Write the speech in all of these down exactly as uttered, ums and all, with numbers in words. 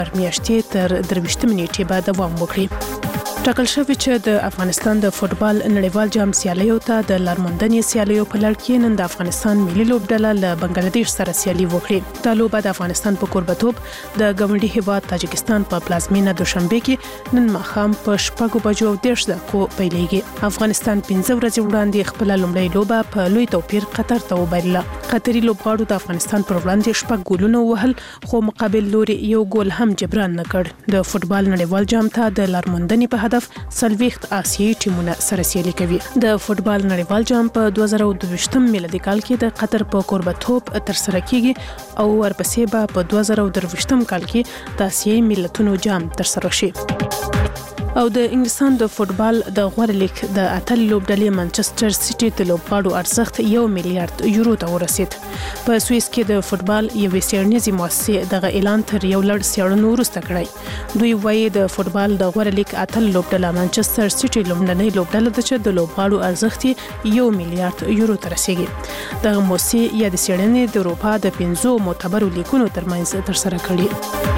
میاشتې تر درویشتمې نیټې به دوام وکړي. ټاکل شوی چې د افغانستان د فوتبال نړیوال جام سیالیو ته د لارموندنې سیالیو په لړ کې نن د افغانستان ملي لوبډله له بنگلاديش سره سیالي وکړي. دا لوبه د افغانستان په کوربتوب د ګاونډي هیواد تاجکستان په پلازمینه دوشنبه کې نن ماښام په شپږو بجو او دېرش دقیقو پیلېږي. افغانستان پنځه ورځې وړاندې خپل لومړی لوبه په لوی توپیر قطر ته وبایله. قطري لوبغاړو د افغانستان پر وړاندې شپږ ګولونه وهل خو مقابل لوري یو ګول هم جبران نه کړ. د فوتبال نړیوال جام ته د لارموندنې په هدف سلويخت آسیایي ټیمونه سره سیالي کوي. د فوتبال نړیوال جام په دوه زره او دوه میلادي کال کې د قطر په کوربتوب تر سره کیږي او ورپسې به په دوه زره او درویشتم کال کې د آسیایي ملتونو جام تر سره شي. او د انګلستان د فوتبال د غوړ لیګ د اتل لوبډلې مانچستر سیټي د لوبغاړو ارزښت یو میلیارډ یورو ته ورسید. په سوئیس کې د فوتبال یوې څېړنیزې مؤسسې دغه اعلان تر یو لړ څېړنو وروسته کړی. دوی وایي د فوتبال د غوړ لیګ اتل لوبډله مانچستر سیټي لومړنۍ لوبډله ده چې د لوبغاړو ارزښت یو میلیارډ یورو ته رسیږي. دغه مؤسسې یا د څېړنې د اروپا د پنځو معتبرو لیګونو ترمنځ ترسره کړي.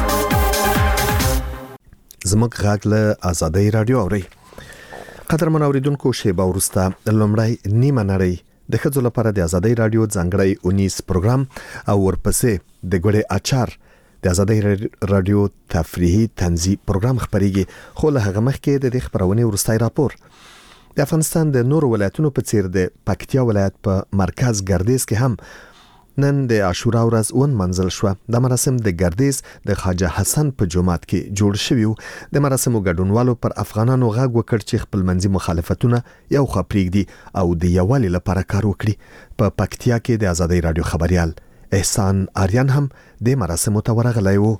زموږ غږ له آزادۍ رادیو اوري. قدرمن اوریدونکو شیبه وروسته لومړی نیمه نړۍ د ښځو لپاره د آزادۍ رادیو ځانګړی اونیس پروګرام او ورپسې د ګوړې اچار د آزادۍ رادیو تفریحي طنزي پروګرام خبريږي. خو له هغه مخکې د دې خبرونې وروستای راپور د افغانستان د نورو ولایتونو په څیر د پکتیا ولایت په مرکز ګردیز کې هم نن د عاشورا ورځ ون منزل شو. د مراسم د ګردیز د خواجه حسن په جومات کې جوړ شوی. د مراسمو ګډونوالو پر افغانانو غږ وکړ چې خپل منځي مخالفتونه یو خوا پرېږدي او د یووالي لپاره کار وکړي. په پکتیا کې د آزادۍ رادیو خبريال احسان آریان هم د مراسمو ته ورغلی و.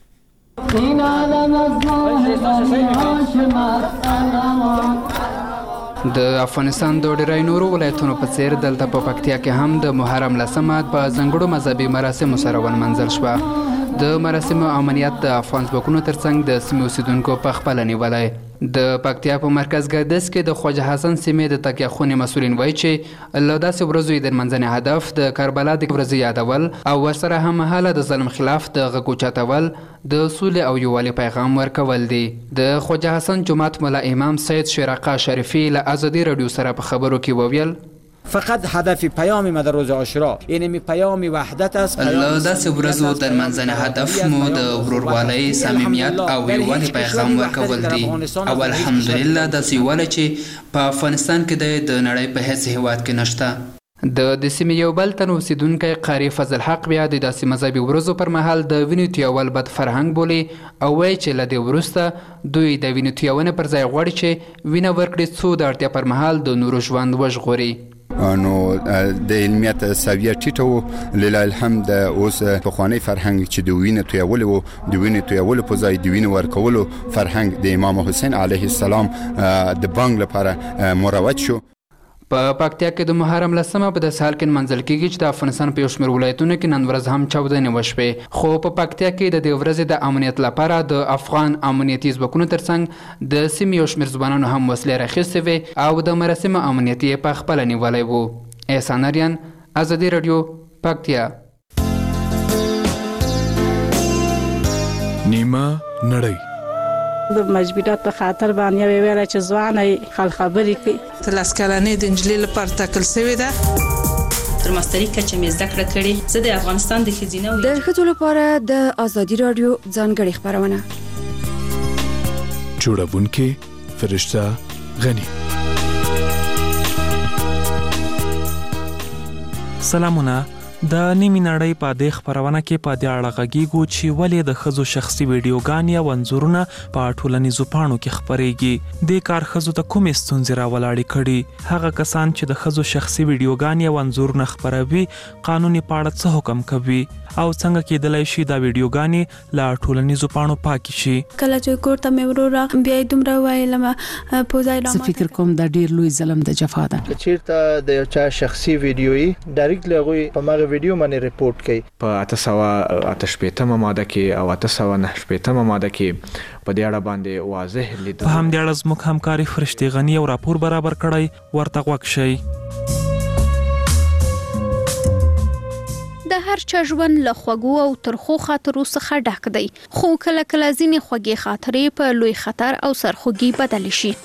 د افغانستان د ډیری نورو ولایتونو په څیر دلته په پکتیا کې هم د محرم لسمه په ځانګړو مذهبي مراسمو سره ون منزل شوه. د مراسمو امنیت د افغان ځواکونو ترڅنګ د سیمې اوسیدونکو په خپله نیولی. د پکتیا په مرکز ګردیز کې د خواجه حسن سیمې د تکیه خونې مسؤلین وایي چې له داسې ورځو د لمانځنې هدف د کربلا د ورځې یادول او ورسره هممهاله د ظلم خلاف د غږ اوچتول د سولې او یووالي پیغام ورکول دي. د خواجه حسن جومات ملا امام سید شیرقه شریفی له آزادی رادیو سره په خبرو کې وویل فقط هدف پیام ما در روز عاشورا یعنی می پیام وحدت است. له داسې ورځو د لمانځنې هدف مو د ورورولۍ، صمیمیت او یووالي پیغام ورکول دي او الحمدلله داسې یووالی چې په افغانستان کې د نړۍ په هیڅ هیواد کې نشته. د د سیمې یو بل تن اوسیدونکی قاری فضل حق بیا د داسې مذهبي ورځو پر مهال د وینې تویول بد فرهنګ بولي او وایي چې له دې وروسته دوی د وینې تویونې پر ځای غواړي چې وینه ورکړي څو د اړتیا پر مهال د نورو ژوند وژغوري. نو د علمیت سویه ټیټه وو، لله الحمد اوس پخوانی فرهنګ چې د وینې تویول وو د وینې تویول په ځای د وینې ورکولو فرهنګ د امام حسین علیه السلام د بانګ لپاره مروج شو. په پکتیا کې د محرم لسمه په داسې حال کې منځل کېږي چې د افغانستان په یو شمېر ولایتونو کې نن ورځ هم چاودنې وشوې، خو په پکتیا کې د دې ورځې د امنیت لپاره د افغان امنیتي ځواکونو ترڅنګ د سیمې یو شمېر ځوانانو هم وسلې راخیستې وې او د مراسمو امنیت یې په خپله نیولی و. احسان اریان، آزادي رادیو، پکتیا. نیمه نړۍ د مجبورات په خاطر باندې ویل چې ځواني خل خبرې کوي. تلاس کلنې د انجلۍ لپاره ټاکل شوې ده. تر ماستري کچه مې زده کړه کړې. زه د افغانستان د ښځینه د ښځو لپاره د آزادي رادیو ځانګړې خپرونه. جوړونکې فرشته غنی. سلامونه. د نیمه نړۍ په دې خبرونه کې په دې اړه غږیږو چې ولې د ښځو شخصي ویډیوګانې او انځورونه په ټولنیزو پاڼو کې خپرېږي. دې کار ښځو ته کومې ستونزې راولاړې کړي؟ هغه کسان چې د ښځو شخصي ویډیوګانې او انځورونه خپروي قانوني په اړه څه حکم کوي او څنګه کېدلی شي دا ویډیوګانې له ټولنیزو پاڼو پاکې شي؟ کله چې کور ته مې وروره بیا یې دومره وویلم په ځای زه فکر کوم دا ډېر لوی ظلم د جفا ده. که چېرته د یو چا شخصي ویډیویي ډایرکټلی هغوی په هماغه ویډیو باندې ریپورټ کوي. په اته سوه اته شپېتمه ماده کې او اته سوه نهه شپېتمه ماده کې په دې اړه باندې واضح لیدل. په همدې اړه زموږ همکاري فرشتې غني یو راپور برابر کړی، ورته غوږ شئ. د هر چا ژوند له خوږو او ترخو خاطرو څخه ډک دی، خو کله کله ځینې خوږې خاطرې په لوی خطر او سرخوږي بدل شي.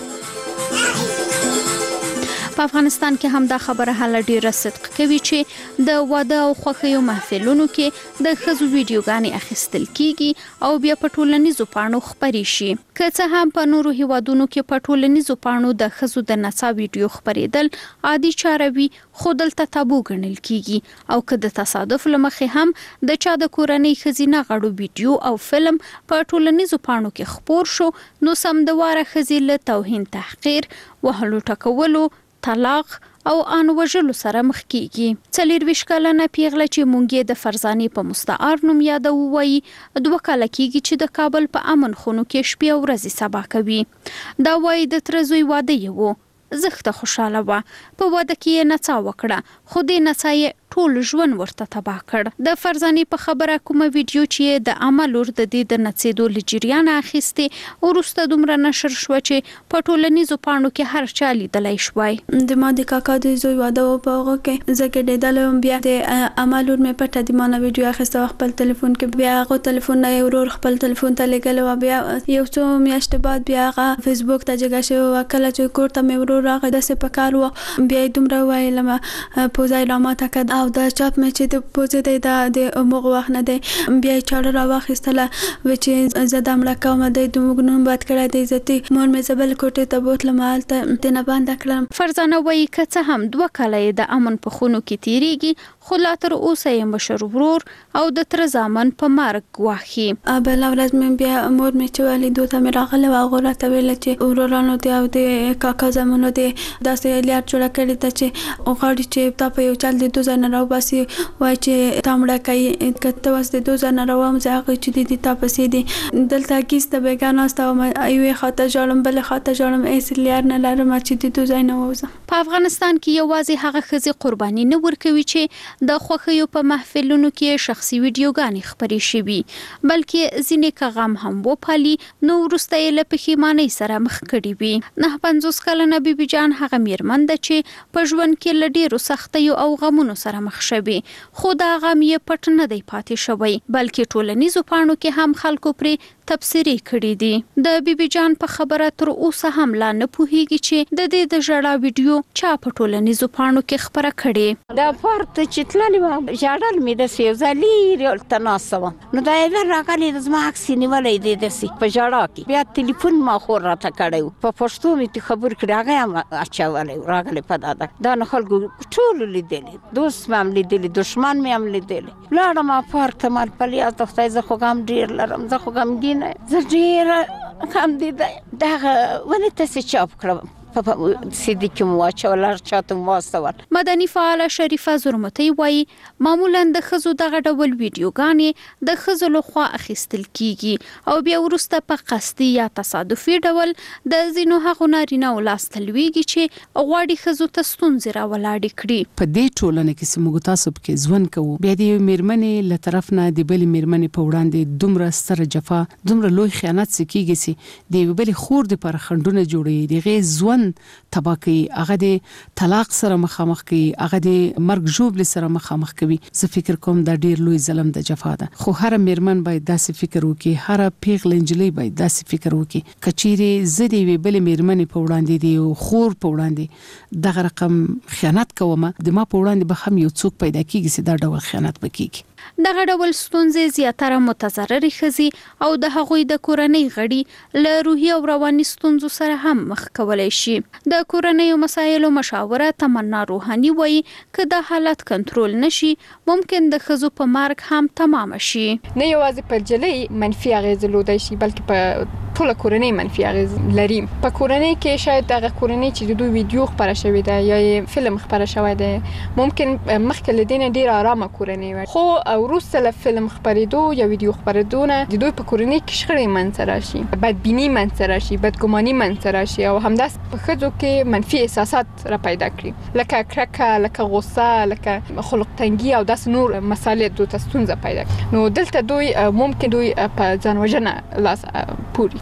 په افغانستان کې هم دا خبره هله ډیره صدق کوي چې د واده او خوښیو محفلونو کې د ښځو ویډیوګانې اخیستل کیږي او بیا په ټولنیزو پاڼو خپرې شي. که څه هم په نورو هیوادونو کې په ټولنیزو پاڼو د ښځو د نڅا ویډیو خپرېدل عادي چاره وي، خو دلته تابو ګڼل کیږي او که د تصادف له مخې هم د چا د کورنۍ ښځینه غړو ویډیو او فلم په ټولنیزو پاڼو کې خپور شو، نو سمدواره ښځې له توهین، تحقیر، وهلو ټکولو، طلاق او ان وژلو سره مخ کیږي. څلورویشت کلنه پیغله چې مونږ د فرزانې په مستعار نوم یادو وایي دوه کاله کیږي چې د کابل په امن خونو کې شپې او ورځې سبا کوي. دا وایي د تره زوی واده یې و، زخته خوشاله وه، په واده کې یې نڅا وکړه، خو دې نڅا یې ټول ژوند ورته تباه کړ. د فرزانې په خبره کومه ویډیو چې د عمل ور د دې د نڅېدو له جریانه اخیستې وروسته دومره نشر شوه چې په ټولنیزو پاڼو کې هر چا لیدلی شوی. د ما د کاکا د زوی واده و، په هغه کې زه ګډېدلی وم، بیا د عمل ور مې پټه د ما نه ویډیو اخیسته و خپل تلیفون کې، بیا هغه تلیفون نه یې ورور خپل تلیفون ته لیږلی و، بیا یو څو میاشتې بعد بیا هغه فیسبوک ته جګه شوې وه. کله چې کور ته مې ورور راغی داسې په کار و، بیا یې دومره وویلم پوزه یې راماته کړه او دا چاپ مې چې د پوزې دی دا د همغه وخت نه دی، بیا یې چاړه راواخیستله و چې زه دا مړه کوم، دی زموږ نوم بد کړی دی، عزتي مور مې زه بل کوټې ته بوتلم، هلته ترېنه بنده کړم. فرزانه وایي که څه هم دوه کاله یې د امن په خونو کې تېرېږي، خو لا تر اوسه یې مشر ورور او د تره زامن په مرګ ګواښي. بله ورځ مې بیا مور مې چې لیدو ته مې راغلی وه، هغو راته ویله چې ورورانو دی او د کاکا زامنو دی داسې لیار جوړه کړې ده چې غواړي چې تا په یو چل د دو ځای نه راوباسي، وایي چې تا مړه کوي، که ته اوس د دو ځای نه راووځې هغوی چې دي دي تا پسې دي. دلته کیس ته بېګا ناسته وم، یوې خوا ته ژاړم بلې خوا ته ژاړم، هېڅ لیار نه لرم چې د دو ځای نه ووځم. په افغانستان کې یوازې هغه ښځې قرباني نه ورکوي چې د خوښیو په محفلونو کې شخصي ویډیوګانې خپرې شوي، بلکې ځینې که غم هم وپالي نو وروسته یې له پښیمانۍ سره مخ کړي وي. نهه پنځوس کلنه بیبي جان هغه میرمن ده چې په ژوند کې له ډېرو سختیو او غمونو سره مخ شوي، خو دا غم یې پټ نه دی پاتې شوی، بلکې ټولنیزو پاڼو کې هم خلکو پرې تبصرې کړي دي. د بیبي جان په خبره تر اوسه هم لا نه پوهیږي چې د دې د ژړا ویډیو چا په ټولنیزو پاڼو کې خپره کړې. دا پورته چې تللې وم ژړل مې داسې یو ځای لرې هلته ناسته وم، نو دا یوه راغلی زما عکس یې نیولی دی داسې په ژړا کې، بیا تلیفون ما خور راته کړی و، په پښتو مې ته خبرې کړې، هغه هم اچولی و راغلی په دا ده. دا نو خلکو ټولو لیدلي، دوست مې هم لیدلي، دښمن مې هم لیدلي. لاړم پارک ته مال په لیاز د خدای زه خو غم ډېر لرم، زه خو غمګینه زه ډېره غم دیده. دغه ونې ته سې چاپ کړم په سیدي کې مو واچول، هر چاته مو واستول. مدني فعاله شریفه زرمتۍ وایي معمولا د ښځو دغه ډول ویډیوګانې د ښځو لخوا اخیستل کیږي او بیا وروسته په قصدي یا تصادفي ډول د ځینو هغو نارینه‌و لاسته لویږي چې غواړي ښځو ته ستونزې راولاړې کړي. په دې ټولنه کې چې موږ تاسو پکې ژوند کوو، بیا د یوې مېرمنې له طرف نه د بلې مېرمنې په وړاندې دومره ستره جفا، دومره لوی خیانت چې کیږي چې د یوې بلې خور دپاره خنډونه جوړوي، د هغې ژوند تبا کوي، هغه د طلاق سره مخامخ کوي، هغه د مرګ ژوبلې سره مخامخ کوي. زه فکر کوم دا ډیر لوی ظلم د جفا ده، خو هر میرمن باید داسې فکر وکړي، هر پیغله نجلۍ باید داسې فکر وکړي که چیرې زه د یوې بلې میرمنې په وړاندې د یو خور په وړاندې دغه رقم خیانت کوم، د ما په وړاندې به هم یو څوک پیدا کیږي چې دا ډول خیانت به کیږي. دغه ډول ستونزې زیاتره متضررې ښځې او د هغوی د کورنۍ غړي له روحي او رواني ستونزو سره هم مخ کولی شي. د کورنیو مسایلو مشاوره تمنا روحاني وایي که دا حالت کنټرول نشي ممکن د ښځو په مرګ هم تمام شي. نه یوازې په جلۍ منفي اغیز لودای شي بلکې په ټوله کورنۍ منفي اغیز لري. په کورنۍ کې شاید هغه کورنۍ چې د دوی ویډیو خپره شوې ده یا فلم خپره شوی ده ممکن مخکې له دې نه ډېره ارامه کورنۍ وي، خو وروسته له فلم خپرېدو یا ویډیو خپرېدو نه د دوی په کورنۍ کې شخړې منځته راشي، بدبیني منځته راشي، بدګماني منځته راشي او همداسې په ښځو کې منفي احساسات را پیدا کړي لکه کرکه، لکه غوسه، لکه خلق تنګي او داسې نور مسالې دوی ته ستونزه پیدا کړي. نو دلته دوی ممکن دوی په ځان وژنه لاس پوري.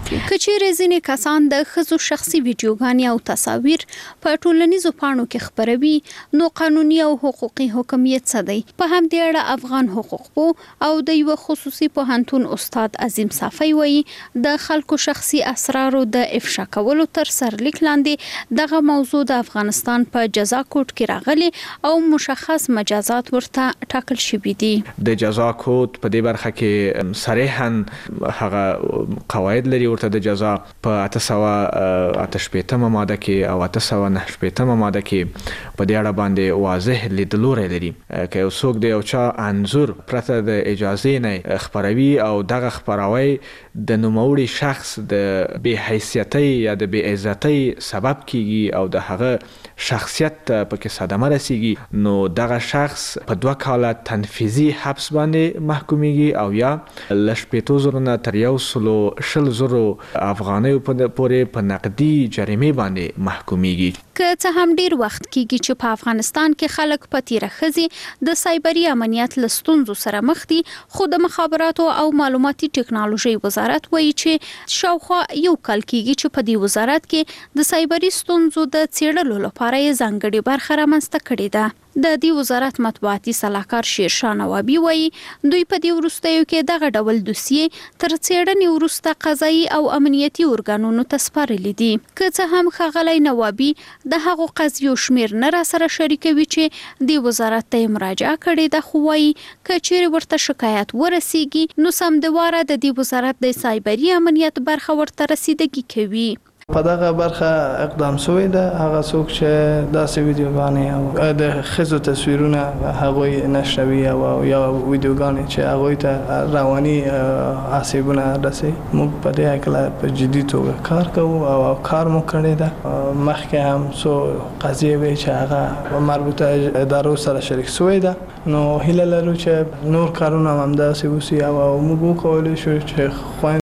کچېرې ځینې کسان د ښځو شخصي ویډیوګانې او تصاویر په ټولنیزو پاڼو کې خپروي، نو قانوني او حقوقي حکمیت څه دی؟ په همدې اړه افغان حقوقپوه او د یو خصوصي پوهنتون استاد عظیم صافی وایي د خلکو شخصي اسرارو د افشا کولو تر سرلیک لاندې دغه موضوع د افغانستان په جزا کوډ کې راغلي او مشخص مجازات ورته ټاکل شوي دي. د جزا کوډ په دې برخه کې صریحاً هغه قواعد لري ورته د جزا په اته سوه اته شپېتمه ماده کې او اته سوه نهه شپېتمه ماده کې په دې اړه باندې واضح لیدلوری لري. که یو څوک د یو چا انځور پرته د اجازې نه خپروي او دغه خپراوی د نوموړي شخص د بې حیثیتۍ یا د بې عزتۍ سبب کیږي او د هغه شخصیت پکې صدمه رسیږي، نو دغه شخص په دوه کاله تنفیذي حبس باندې محکومیږي او یا له شپېتو زرو نه تر یو سلو شل زرو افغانیو پورې په نقدي جریمې باندې محکومیږي. که څه هم ډیر وخت کیږي چې په افغانستان کې خلک په تیره ښځې د سایبري امنیت له ستونزو سره مخ دي، خو د مخابراتو او معلوماتي ټکنالوژي وزارت وایي چې شاوخوا یو کال کیږي چې په دې وزارت کې د سایبري ستونزو د څېړلو لپاره یې ځانګړې برخه رامنځته کړې ده. د دې وزارت مطبوعاتي سلاکار شیرشاه نوابي وایي دوی په دې وروستیو کې دغه ډول دوسیې تر څېړنې وروسته قضایي او امنیتي ارګانونو ته سپارلي دي. که څه هم ښاغلی نوابي د هغو قضیو شمیر نه راسره شریکوي چې دې وزارت ته یې مراجعه کړې ده، خو وایي که چیرې ورته شکایت ورسیږي نو سمدواره د دې وزارت د سایبري امنیت برخه ورته رسیدګي کوي. په دغه برخه اقدام شوی ده. هغه څوک چې داسې ویډیوګانې او د ښځو تصویرونه هغوی نشروي او یا ویډیوګانې چې هغوی ته رواني آسیبونه رسي، موږ په دې هکله په جدي توګه کار کوو او کار مو کړی ده. مخکې هم څو قضیې وې چې هغه مربوطه ادارو سره شریک شوی ده، نو هیله لرو چې نور کارونه هم همداسې وشي او موږ وکولی شو چې